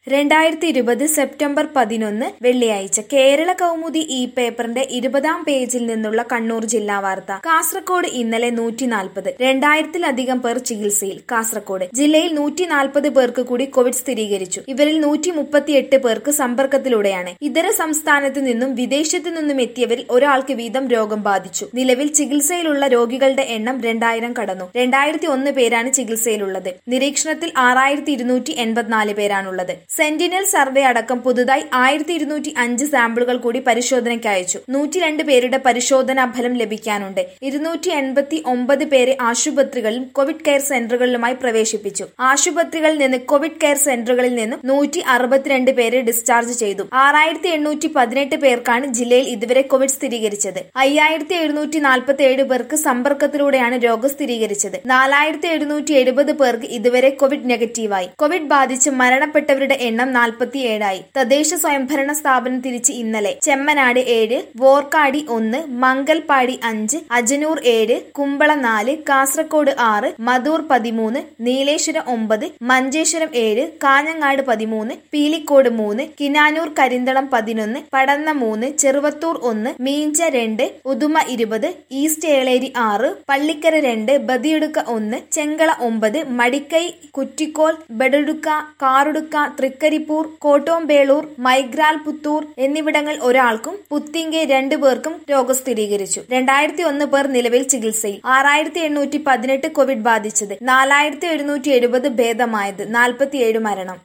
2020 September 11 വെള്ളിയാഴ്ച കേരള കൗമുദി ഈ പേപ്പറിന്റെ 20-ാം പേജിൽ നിന്നുള്ള കണ്ണൂർ ജില്ലാ വാർത്ത. കാസർകോട് ഇന്നലെ 140. 2000-ലധികം പേർ ചികിത്സയിൽ. കാസർകോട് ജില്ലയിൽ 140 പേർക്ക് കൂടി കോവിഡ് സ്ഥിരീകരിച്ചു. ഇവരിൽ 138 പേർക്ക് സമ്പർക്കത്തിലൂടെയാണ്. ഇതര സംസ്ഥാനത്തു നിന്നും വിദേശത്തു നിന്നും എത്തിയവരിൽ ഒരാൾക്ക് വീതം രോഗം ബാധിച്ചു. നിലവിൽ ചികിത്സയിലുള്ള രോഗികളുടെ എണ്ണം 2000 കടന്നു. 2001 പേരാണ് ചികിത്സയിലുള്ളത്. നിരീക്ഷണത്തിൽ 6284 പേരാണുള്ളത്. സെന്റിനൽ സർവേ അടക്കം പുതുതായി 1205 സാമ്പിളുകൾ കൂടി പരിശോധനയ്ക്ക് അയച്ചു. 102 പേരുടെ പരിശോധനാ ഫലം ലഭിക്കാനുണ്ട്. 289 പേരെ ആശുപത്രികളിലും കോവിഡ് കെയർ സെന്ററുകളിലുമായി പ്രവേശിപ്പിച്ചു. ആശുപത്രികളിൽ നിന്ന് കോവിഡ് കെയർ സെന്ററുകളിൽ നിന്നും 162 പേരെ ഡിസ്ചാർജ് ചെയ്തു. 6818 പേർക്കാണ് ജില്ലയിൽ ഇതുവരെ കോവിഡ് സ്ഥിരീകരിച്ചത്. 5747 പേർക്ക് സമ്പർക്കത്തിലൂടെയാണ് രോഗം സ്ഥിരീകരിച്ചത്. 4770 പേർക്ക് ഇതുവരെ കോവിഡ് നെഗറ്റീവായി. കോവിഡ് ബാധിച്ച് മരണപ്പെട്ടവരുടെ എണ്ണം 47 ആയി. തദ്ദേശ സ്വയംഭരണ സ്ഥാപനം തിരിച്ച് ഇന്നലെ ചെമ്മനാട് 7, വോർക്കാടി 1, മംഗൽപാടി 5, അജനൂർ 7, കുമ്പള 4, കാസർകോട് 6, മധൂർ 13, നീലേശ്വരം 9, മഞ്ചേശ്വരം 7, കാഞ്ഞങ്ങാട് 13, പീലിക്കോട് 3, കിനാനൂർ കരിന്തളം 11, പടന്ന 3, ചെറുവത്തൂർ 1, മീഞ്ച 2, ഉദുമ 20, ഈസ്റ്റ് ഏളേരി 6, പള്ളിക്കര 2, ബദിയടുക്ക 1, ചെങ്കള 9, മടിക്കൈ, കുറ്റിക്കോൽ, ബെടുടുക്ക, കാറുടുക്ക, തൃക്കരിപ്പൂർ, കോട്ടോംബേളൂർ, മൈഗ്രാൽ പുത്തൂർ എന്നിവിടങ്ങൾ ഒരാൾക്കും പുത്തിങ്കെ 2 പേർക്കും രോഗം സ്ഥിരീകരിച്ചു. 2001 പേർ നിലവിൽ ചികിത്സയിൽ. 6818 കോവിഡ് ബാധിച്ചത്. 4770 ഭേദമായത്. 47 മരണം.